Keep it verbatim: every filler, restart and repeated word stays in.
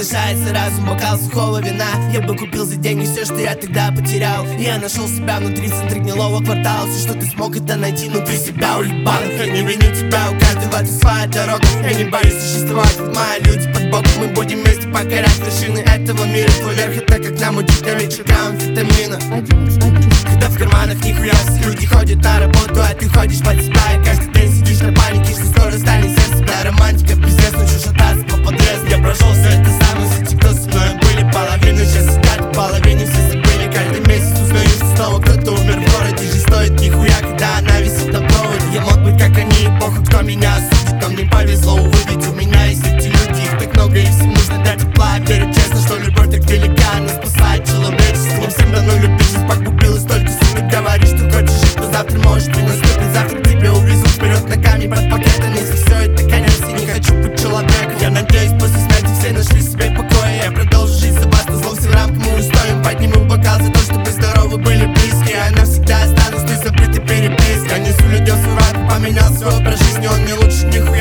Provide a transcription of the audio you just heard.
приглашается разум, бокал сухого вина. Я бы купил за деньги все, что я тогда потерял. Я нашел себя внутри центра гнилого квартала. Все, что ты смог, это найти внутри себя улибанок. Я не виню тебя, у каждого это своя дорога. Я не боюсь существовать, как мои люди под боком. Мы будем вместе покорять вершины этого мира. Твой верх это как нам учить на вечеркам амфетамина. Когда в карманах нихуя, люди ходят на работу, а ты ходишь под себя. И каждый день сидишь на панике, что скоро станет сердце. Да, романтика, пиздец, научу шататься по подрезу. Я прошел все это сам, но все, кто со мной были, половину сейчас сидят, половине все забыли. Каждый месяц узнаю, что снова кто-то умер в городе. Жизнь стоит нихуя, когда она висит на проводе. Я мог быть как они, похуй, кто меня осудит. Но мне повезло, увы, ведь у меня есть эти люди. Их так много, и всем нужно дать тепла. Я верю честно, что любовь так велика, она спасает человечество. Не всем дано любить, жизнь погубилась только сумма. Говоришь, что хочешь жить, но завтра может не наступит. Завтра тебя увезут вперед ногами под пакетом. Если все это конец, я не хочу быть человеком. Я надеюсь, после смерти все нашли себе покой. Я продолжу жить за вас, зло всем рамкам мы устоим. Подниму бокал за то, чтобы здоровы были близкие. А навсегда останусь ты забытый перепиской. Несу людям свой рад, поменял свой образ жизни, он не лучше них.